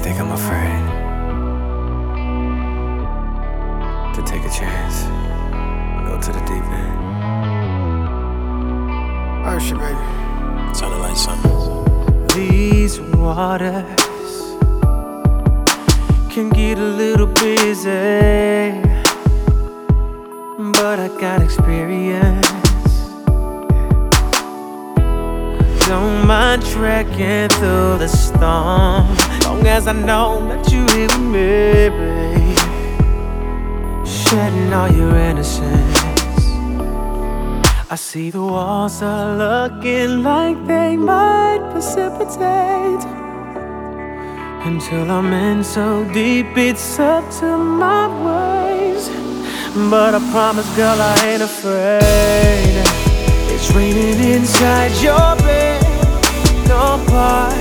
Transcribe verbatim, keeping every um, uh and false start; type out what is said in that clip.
think I'm afraid to take a chance, go to the deep end. Oh shit, baby. Turn the lights on. These waters can get a little busy, but I got experience. Don't mind trekking through the storm, long as I know that you here with me, babe. Shedding all your innocence. I see the walls are looking like they might precipitate, until I'm in so deep it's up to my waist. But I promise, girl, I ain't afraid. It's raining inside your bed, no part